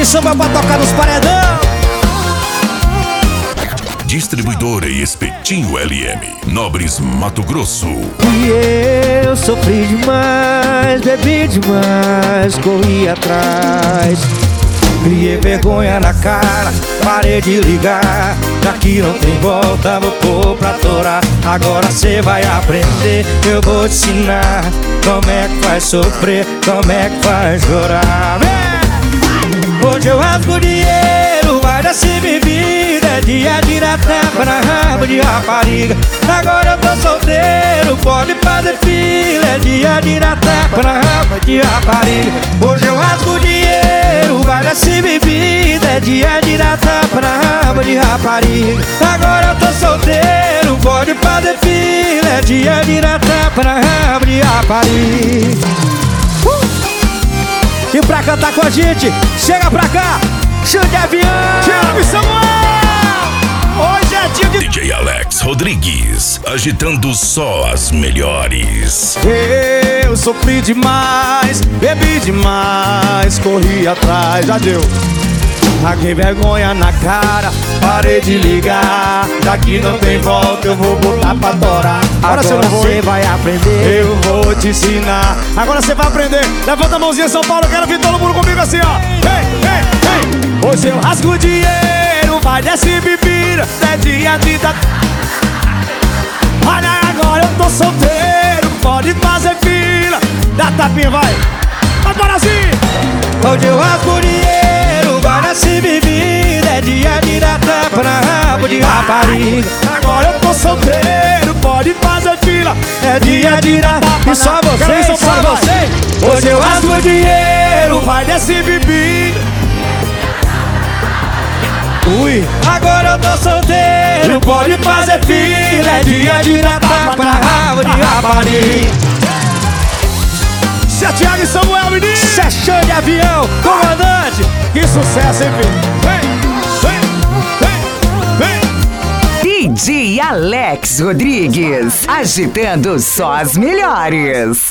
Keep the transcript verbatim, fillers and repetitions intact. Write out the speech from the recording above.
de samba pra tocar nos paredão. Distribuidora e Espetinho L M, Nobres, Mato Grosso. E eu sofri demais, bebi demais, corri atrás. Criei vergonha na cara, parei de ligar. Daqui não tem volta, vou pôr pra torar. Agora cê vai aprender, eu vou te ensinar como é que faz sofrer, como é que faz chorar. Vem! Hoje eu rasgo dinheiro, vai dar se bebida. É dia de dar tapa na rabo de rapariga. Agora eu tô solteiro, pode fazer fila. É dia de dar tapa na rabo de rapariga. Hoje eu rasgo dinheiro, vai dar se bebida. É dia de dar tapa na rabo de rapariga. Agora eu tô solteiro, pode fazer fila. É dia de dar tapa na rabo de rapariga. uh! E pra cantar com a gente, chega pra cá, show de avião! Tiago Samuel! Hoje é dia de D J Alex Rodrigues, agitando só as melhores. Eu sofri demais, bebi demais, corri atrás, já deu. Paguei vergonha na cara, parei de ligar. Daqui não tem volta, eu vou botar pra torar. Agora você vai aprender, eu vou te ensinar. Agora você vai aprender. Levanta a mãozinha, São Paulo, quero ver todo mundo comigo assim, ó. Ei, ei, ei. Hoje eu rasgo dinheiro, vai desce bebida. É dia de dar. Olha, agora eu tô solteiro, pode fazer fila. Dá tapinha, vai. Vai para assim. Hoje eu rasgo dinheiro, vai desce bebida. É dia de dar tapa na rabo de rapariga. Agora eu tô solteiro, pode fazer fila. É dia de dar tapa. E só você, só você. Hoje eu rasgo dinheiro, vai desce bebida. Ui, agora eu tô solteiro, pode fazer fila. É dia de dar tapa na rabo de rapariga. Cê é Tiago e Samuel, menino. Cê é show de avião, comandante. Que sucesso, hein, filho? Vem, vem, vem, vem. D J Alex Rodrigues, agitando só as melhores.